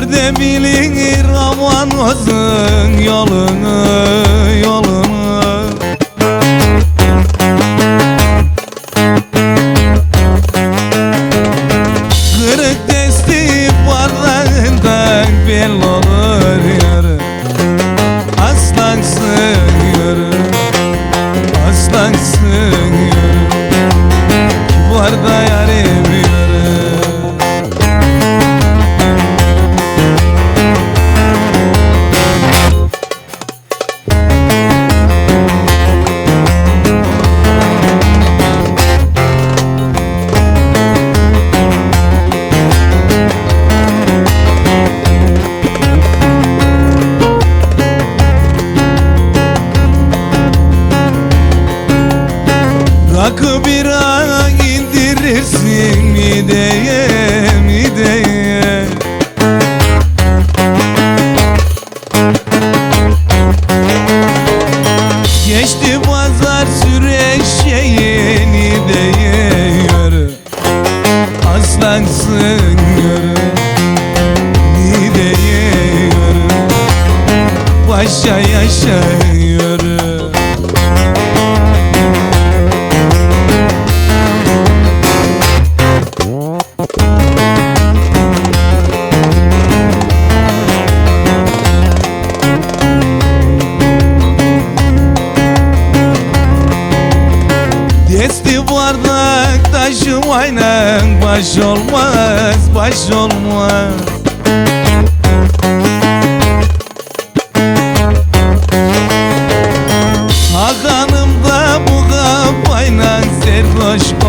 Nerede bilir aman olsun yolunu, yolunu. Kırık testi parlarından belli olur yarı. Aslansın yarı, aslansın yarı. Var da yarim yarı. Rakı bira indirirsin mideye, mideye. Geçti pazar süreşeğin ideye yürü. Aslansın yürü, mideye yürü. Başa yaşa yürü. Desti bardak taşımayla baş olmaz, baş olmaz. Hakanım da bu kafayla serhoş